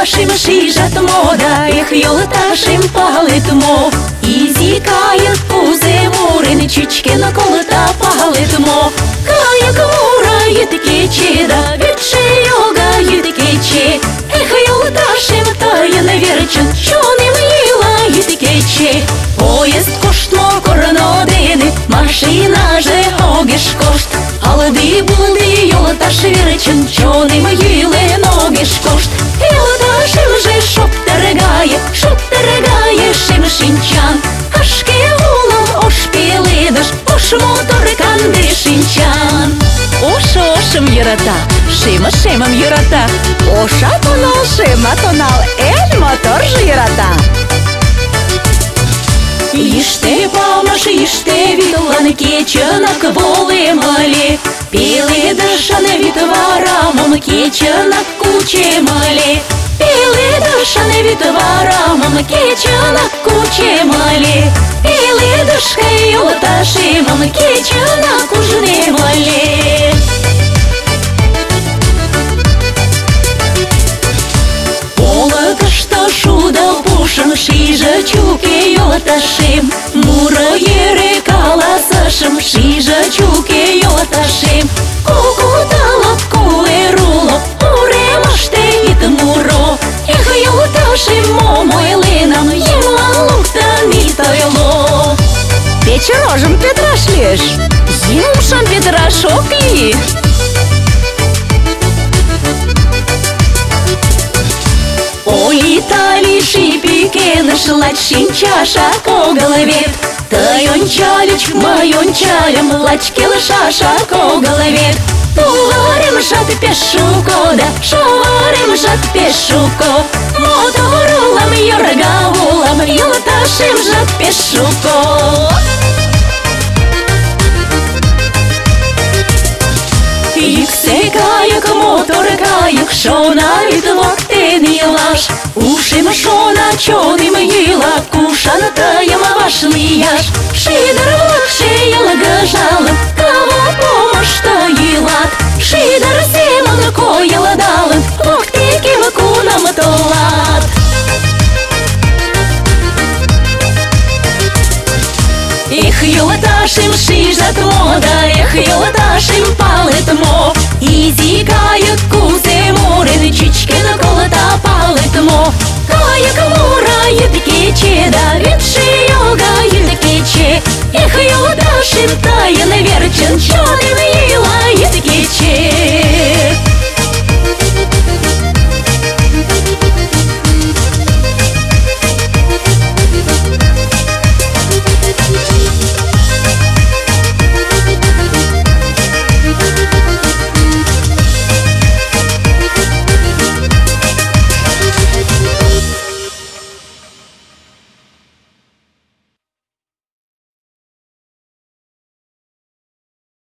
юлаташим шижат мода, ех, юлаташим палитмо. І зікає кузи мурин, чічки на колота палитмо. Кая кура єтики да відче йога єтики. Ех, юлаташим та я не вірчин, що не мила єтики. Поїзд коштмо корнодини, машина же огіш кошт. Але ди булди юлаташ вірчин, що не мили ногіш кошт. Юлаташим же шоп терегає шим шинчан. Ашке гулам ошпілидаш, ош мотор шинчан. Ошошым йырата, шимым йырата. Оша тонал, шима тонал, эль моторжы йырата. Іште памаш, іште вілан, кеченак волималі. Піли дашане відварамом, кеченак кучемалі. Піли дашане відварамом, кеченак кучемалі. Піли дашке юлаташимом, кеченак ужнемалі. Полакашта шуда пушам, шижа чуке юлаташим. Мура ере каласашым, шижа чуке юлаташим. Кукуталап куэрулап, уремаште ит муро. Ех, юлаташим момойлинам, емлан луктан итойло. Печерожым Петраш лиш, зимушам Петрашок ли. Улетали шипики, нашла шинчаша по голове. Тайончалич, майончалем, лачки лошаша по голове. Туварим жат пешуко, да шоварим жат пешуко. Моторулам юргавулам, юлаташим жат пешуко. Іксе каяк, мотор каяк, шо навіть локтини лаш. Ушим шо на чоним їла, кушан таєм вашлияш. Шидар лакше ялагажалем, кава помашта їлат. Шидар сімон кояла далем, локтиким кунам толат. Ех, юлаташим шижат мода, ех, юлаташим палитмо. І зікає кузи мурин, чічки на колота палитмо. Кая мура єтики, да відче йога єтики. Ех, юлаташим та я не вірчин, що не мила єтики.